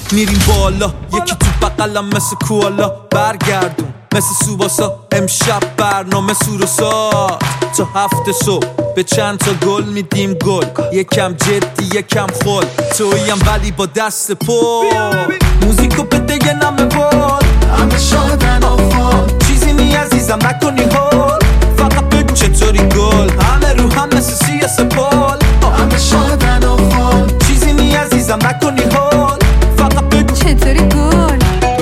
میریم بالا، یکی تو بغلم مثل کوالا. برگردون مثل سوباسا، امشب برنامه سوروسا. تا 7 صبح به چند تا گل میدیم گل، یکم جدی یکم خل. تویم ولی با دست پر، موزیکو بده یه نمه بال. همه شادن آفال، چیزی نی عزیزم نکنی هول. فقط بگو چطوری گل، همه رو هم مثل سیه سپال. همه شادن آفال، چیزی نی عزیزم نکنی هول. فقط بگو چطوری گل.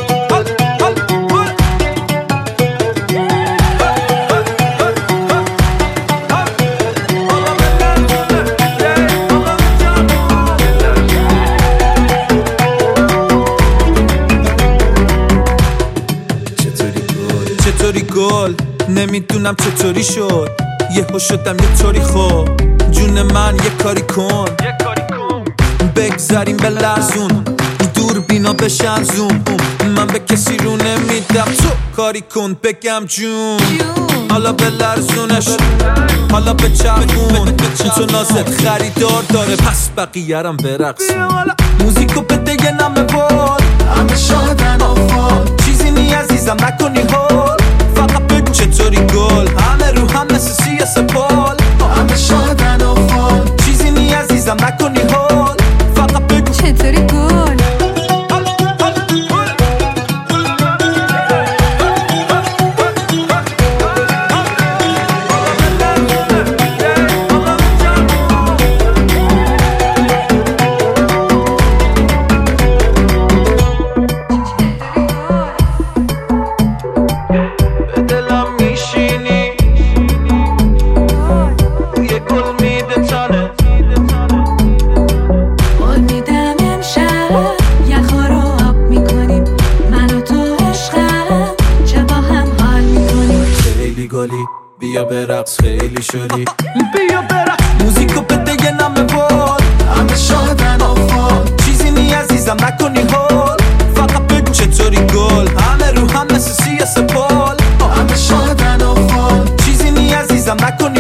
چطوری گل، نمیدونم چطوری شد. یهو شدم یه طوری خوب. جون من یه کاری کن، بگذاریم به لرزون. دور بینا بشن زوم، من به کسی رو نمیدم. تو کاری کن بگم جون. حالا به لرزونش، حالا به چرخون. تو نازت خریدار داره، پس بقیه‌رم برقصون. موزیکو بده یه نمه بال، همه شادن آفال. چیزی نی عزیزم نکنی هول. فقط بگو چطوری گل، همه رو هم مثل سیه سپال. همه شادن آفال، چیزی نی عزیزم نکنی هول. فقط بگو چطوری گل. بیا برقص خیلی شدی، بیا برقص. موزیکو بده یه نمه بال، همه شادن آفال. چیزی نی عزیزم نکنی هول. فقط بگو چطوری گل، همه رو هم مثل سیه سپال. همه شادن آفال، چیزی نی عزیزم نکنی